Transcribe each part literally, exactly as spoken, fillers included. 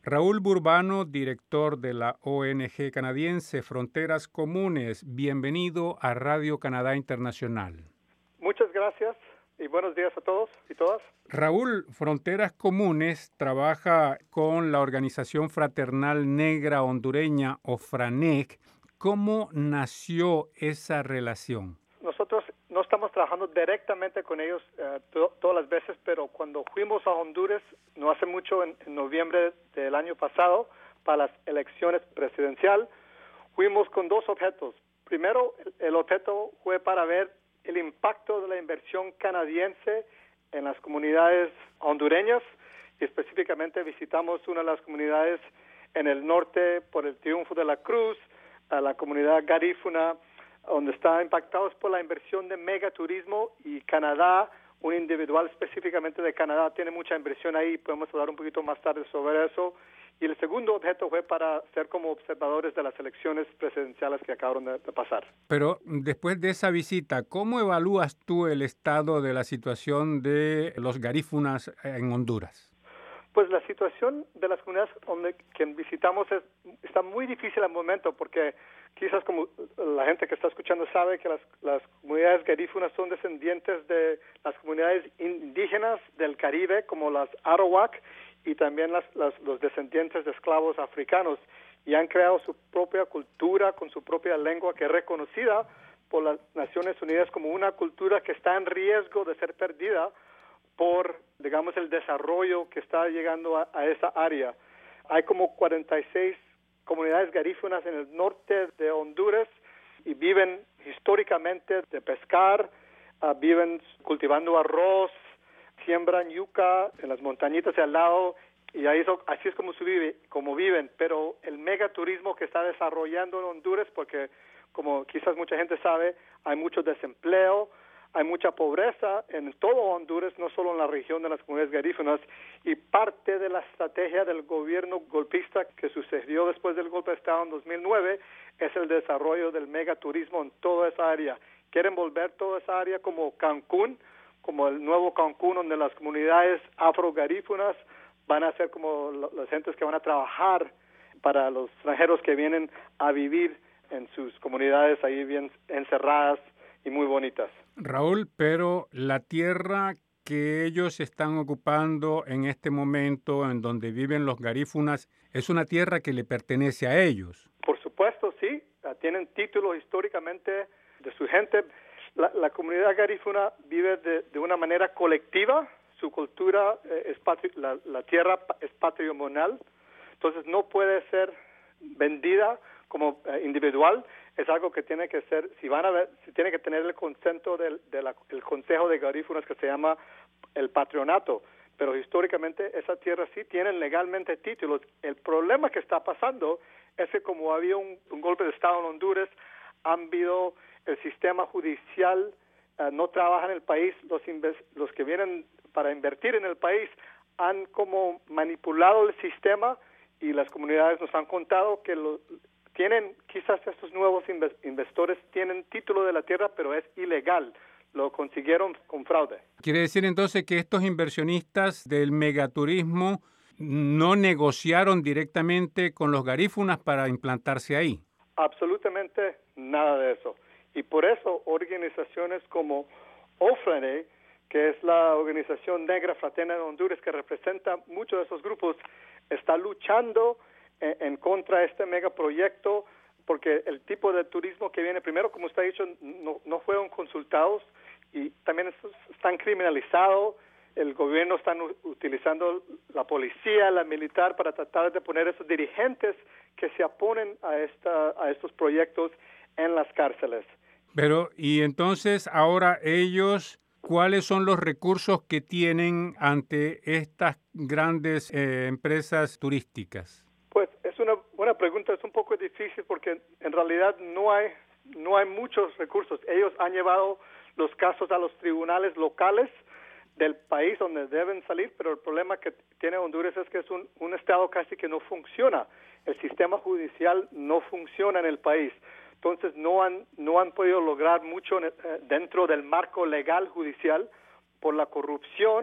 Raúl Burbano, director de la O N G canadiense Fronteras Comunes, bienvenido a Radio Canadá Internacional. Muchas gracias y buenos días a todos y todas. Raúl, Fronteras Comunes trabaja con la Organización Fraternal Negra Hondureña, o FRANEC. ¿Cómo nació esa relación? Nosotros no estamos trabajando directamente con ellos eh, to- todas las veces, pero cuando fuimos a Honduras, no hace mucho, en, en noviembre del año pasado, para las elecciones presidenciales, fuimos con dos objetos. Primero, el, el objeto fue para ver el impacto de la inversión canadiense en las comunidades hondureñas, y específicamente visitamos una de las comunidades en el norte por el Triunfo de la Cruz, a la comunidad garífuna, donde está impactados por la inversión de megaturismo, y Canadá, un individual específicamente de Canadá, tiene mucha inversión ahí. Podemos hablar un poquito más tarde sobre eso. Y el segundo objeto fue para ser como observadores de las elecciones presidenciales que acabaron de, de pasar. Pero después de esa visita, ¿cómo evalúas tú el estado de la situación de los garífunas en Honduras? Pues la situación de las comunidades donde que visitamos es, está muy difícil al momento, porque quizás como la gente que está escuchando sabe que las, las comunidades garífunas son descendientes de las comunidades indígenas del Caribe, como las Arawak, y también las, las, los descendientes de esclavos africanos, y han creado su propia cultura con su propia lengua, que es reconocida por las Naciones Unidas como una cultura que está en riesgo de ser perdida por, digamos, el desarrollo que está llegando a, a esa área. Hay como cuarenta y seis comunidades garífunas en el norte de Honduras y viven históricamente de pescar, uh, viven cultivando arroz, siembran yuca en las montañitas de al lado, y ahí eso, así es como, se vive, como viven. Pero el megaturismo que está desarrollando en Honduras, porque como quizás mucha gente sabe, hay mucho desempleo, hay mucha pobreza en todo Honduras, no solo en la región de las comunidades garífunas, y parte de la estrategia del gobierno golpista que sucedió después del golpe de Estado en dos mil nueve es el desarrollo del megaturismo en toda esa área. Quieren volver toda esa área como Cancún, como el nuevo Cancún, donde las comunidades afrogarífunas van a ser como las gentes que van a trabajar para los extranjeros que vienen a vivir en sus comunidades ahí bien encerradas y muy bonitas. Raúl, pero la tierra que ellos están ocupando en este momento, en donde viven los garífunas, es una tierra que le pertenece a ellos. Por supuesto, sí. Tienen título históricamente de su gente. La, la comunidad garífuna vive de, de una manera colectiva. Su cultura, eh, es patri- la, la tierra es patrimonial. Entonces no puede ser vendida como eh, individual. Es algo que tiene que ser, si van a ver, si tiene que tener el consento del de la, el Consejo de Garífunas, que se llama el patronato. Pero históricamente esa tierra sí tienen legalmente títulos. El problema que está pasando es que como había un, un golpe de Estado en Honduras, han habido el sistema judicial, uh, no trabaja en el país, los, inves- los que vienen para invertir en el país han como manipulado el sistema, y las comunidades nos han contado que lo, tienen, quizás estos nuevos inves- investores tienen título de la tierra, pero es ilegal. Lo consiguieron con fraude. Quiere decir entonces que estos inversionistas del megaturismo no negociaron directamente con los garífunas para implantarse ahí. Absolutamente nada de eso. Y por eso organizaciones como O F R A N E, que es la organización negra fraterna de Honduras que representa muchos de esos grupos, está luchando en, en contra de este megaproyecto, porque el tipo de turismo que viene, primero, como usted ha dicho, no, no fueron consultados, y también están criminalizados. El gobierno está utilizando la policía, la militar, para tratar de poner a esos dirigentes que se oponen a, esta, a estos proyectos en las cárceles. Pero, y entonces, ahora ellos, ¿cuáles son los recursos que tienen ante estas grandes eh, empresas turísticas? Pues es una buena pregunta, es un poco difícil porque en realidad no hay, no hay muchos recursos. Ellos han llevado los casos a los tribunales locales del país donde deben salir, pero el problema que tiene Honduras es que es un, un estado casi que no funciona. El sistema judicial no funciona en el país. Entonces no han no han podido lograr mucho en, eh, dentro del marco legal judicial por la corrupción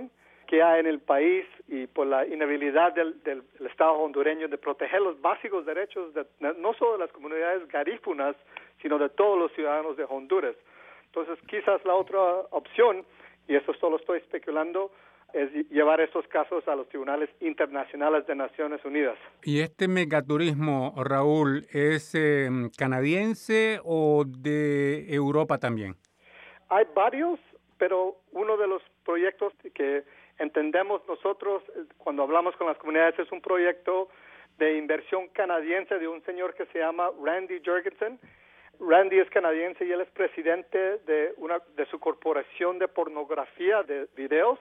que hay en el país y por la inhabilidad del, del, del Estado hondureño de proteger los básicos derechos de, no solo de las comunidades garífunas, sino de todos los ciudadanos de Honduras. Entonces, quizás la otra opción, y eso solo estoy especulando, es llevar estos casos a los tribunales internacionales de Naciones Unidas. ¿Y este megaturismo, Raúl, es eh, canadiense o de Europa también? Hay varios, pero uno de los proyectos que entendemos nosotros cuando hablamos con las comunidades es un proyecto de inversión canadiense de un señor que se llama Randy Jorgensen. Randy es canadiense y él es presidente de una de su corporación de pornografía de videos,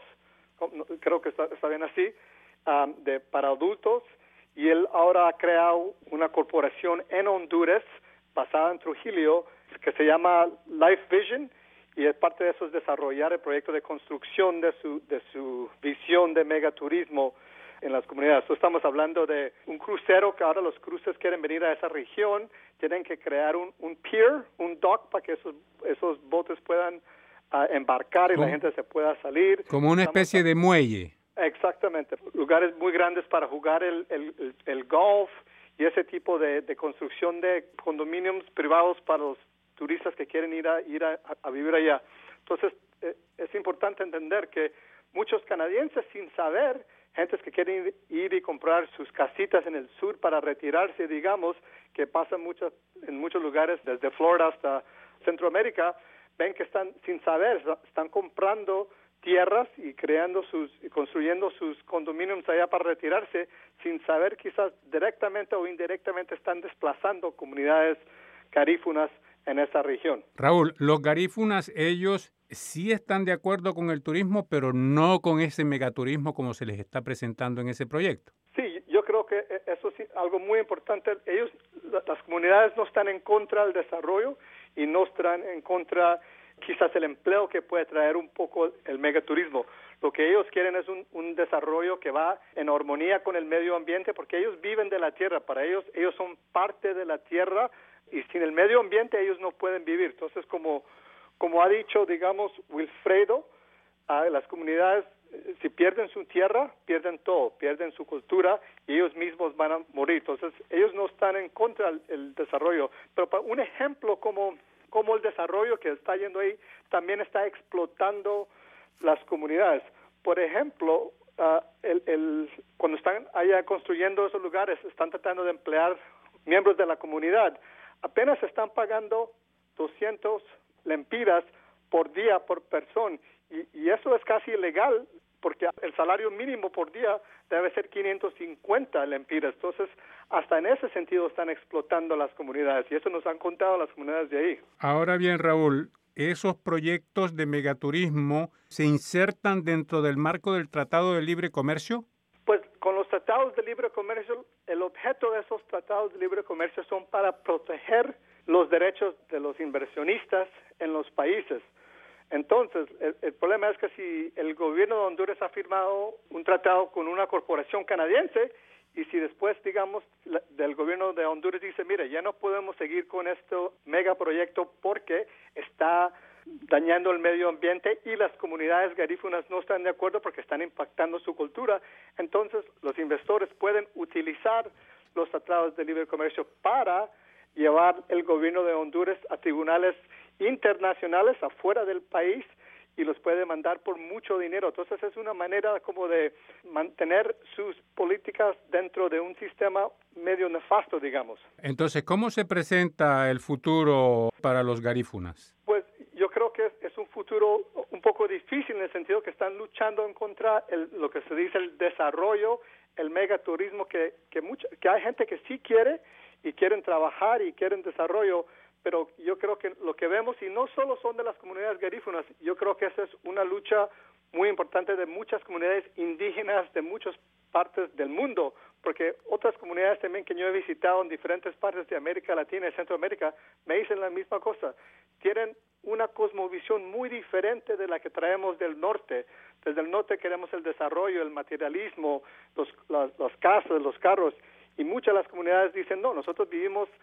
creo que está, está bien así, um, de, para adultos, y él ahora ha creado una corporación en Honduras basada en Trujillo que se llama Life Vision, y es parte de eso es desarrollar el proyecto de construcción de su de su visión de megaturismo en las comunidades. So, estamos hablando de un crucero que ahora los cruces quieren venir a esa región, tienen que crear un, un pier, un dock para que esos esos botes puedan uh, embarcar y ¿Cómo? La gente se pueda salir. Como una Estamos especie de muelle. Exactamente, lugares muy grandes para jugar el, el, el, el golf y ese tipo de, de construcción de condominios privados para los turistas que quieren ir a ir a, a vivir allá. Entonces, eh, es importante entender que muchos canadienses, sin saber, gentes que quieren ir, ir y comprar sus casitas en el sur para retirarse, digamos, que pasan muchas, en muchos lugares, desde Florida hasta Centroamérica, ven que están, sin saber, están comprando tierras y creando sus, y construyendo sus condominios allá para retirarse, sin saber quizás directamente o indirectamente están desplazando comunidades garífunas en esa región. Raúl, los garífunas, ellos sí están de acuerdo con el turismo, pero no con ese megaturismo como se les está presentando en ese proyecto. Sí, yo creo que eso sí, algo muy importante. Ellos, las comunidades no están en contra del desarrollo y no están en contra quizás el empleo que puede traer un poco el megaturismo. Lo que ellos quieren es un, un desarrollo que va en armonía con el medio ambiente, porque ellos viven de la tierra. Para ellos, ellos son parte de la tierra y sin el medio ambiente ellos no pueden vivir. Entonces, como, como ha dicho, digamos, Wilfredo, a las comunidades, si pierden su tierra, pierden todo, pierden su cultura y ellos mismos van a morir. Entonces, ellos no están en contra del el desarrollo. Pero para un ejemplo como, como el desarrollo que está yendo ahí también está explotando las comunidades. Por ejemplo, uh, el, el, cuando están allá construyendo esos lugares, están tratando de emplear miembros de la comunidad. Apenas están pagando doscientos lempiras por día por persona y, y eso es casi ilegal porque el salario mínimo por día debe ser quinientos cincuenta lempiras. Entonces, hasta en ese sentido están explotando las comunidades y eso nos han contado las comunidades de ahí. Ahora bien, Raúl, ¿esos proyectos de megaturismo se insertan dentro del marco del Tratado de Libre Comercio? Pues con los tratados de libre comercio, el objeto de esos tratados de libre comercio son para proteger los derechos de los inversionistas en los países. Entonces, el, el problema es que si el gobierno de Honduras ha firmado un tratado con una corporación canadiense y si después, digamos, la, del gobierno de Honduras dice, mire, ya no podemos seguir con este megaproyecto porque está dañando el medio ambiente y las comunidades garífunas no están de acuerdo porque están impactando su cultura, entonces los inversores pueden utilizar los tratados de libre comercio para llevar el gobierno de Honduras a tribunales internacionales afuera del país y los puede mandar por mucho dinero. Entonces es una manera como de mantener sus políticas dentro de un sistema medio nefasto, digamos. Entonces, ¿cómo se presenta el futuro para los garífunas? Pues yo creo que es, es un futuro un poco difícil en el sentido que están luchando en contra el, lo que se dice el desarrollo, el megaturismo, que, que, mucha, que hay gente que sí quiere y quieren trabajar y quieren desarrollo, pero yo creo que lo que vemos, y no solo son de las comunidades garífunas, yo creo que esa es una lucha muy importante de muchas comunidades indígenas de muchas partes del mundo, porque otras comunidades también que yo he visitado en diferentes partes de América Latina y Centroamérica me dicen la misma cosa. Tienen una cosmovisión muy diferente de la que traemos del norte. Desde el norte queremos el desarrollo, el materialismo, los, las, las casas, los carros, y muchas de las comunidades dicen, no, nosotros vivimos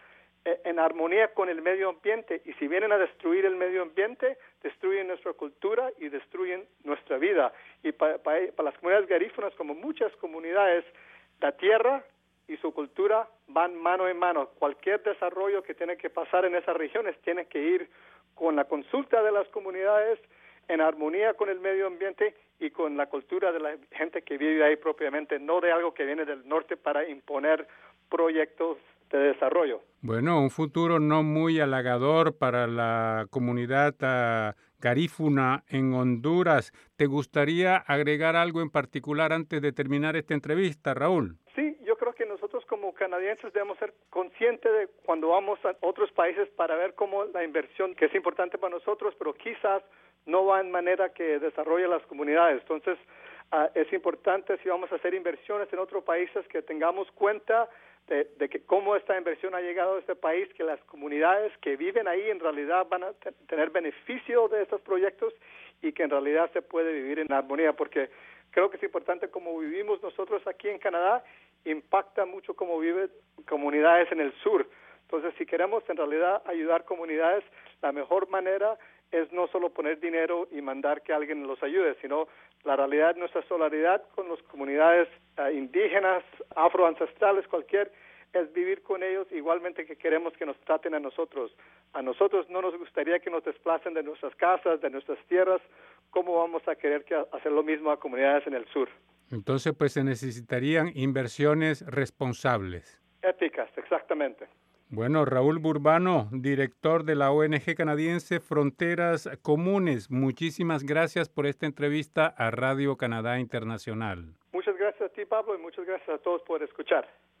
eh, en armonía con el medio ambiente, y si vienen a destruir el medio ambiente, destruyen nuestra cultura y destruyen nuestra vida. Y para, para, para las comunidades garífunas, como muchas comunidades, la tierra y su cultura van mano en mano. Cualquier desarrollo que tiene que pasar en esas regiones tiene que ir con la consulta de las comunidades, en armonía con el medio ambiente y con la cultura de la gente que vive ahí propiamente, no de algo que viene del norte para imponer proyectos de desarrollo. Bueno, un futuro no muy halagador para la comunidad uh, garífuna en Honduras. ¿Te gustaría agregar algo en particular antes de terminar esta entrevista, Raúl? Sí, yo creo que nosotros como canadienses debemos ser conscientes de cuando vamos a otros países para ver cómo la inversión, que es importante para nosotros, pero quizás no va en manera que desarrolle las comunidades. Entonces, uh, es importante si vamos a hacer inversiones en otros países que tengamos cuenta de, de que cómo esta inversión ha llegado a este país, que las comunidades que viven ahí en realidad van a t- tener beneficio de estos proyectos y que en realidad se puede vivir en armonía, porque creo que es importante cómo vivimos nosotros aquí en Canadá, impacta mucho cómo viven comunidades en el sur. Entonces, si queremos en realidad ayudar comunidades, la mejor manera es no solo poner dinero y mandar que alguien los ayude, sino la realidad, nuestra solidaridad con las comunidades uh, indígenas, afroancestrales, cualquier, es vivir con ellos igualmente que queremos que nos traten a nosotros. A nosotros no nos gustaría que nos desplacen de nuestras casas, de nuestras tierras. ¿Cómo vamos a querer que hacer lo mismo a comunidades en el sur? Entonces, pues se necesitarían inversiones responsables. Éticas, exactamente. Bueno, Raúl Burbano, director de la O N G canadiense Fronteras Comunes, muchísimas gracias por esta entrevista a Radio Canadá Internacional. Muchas gracias a ti, Pablo, y muchas gracias a todos por escuchar.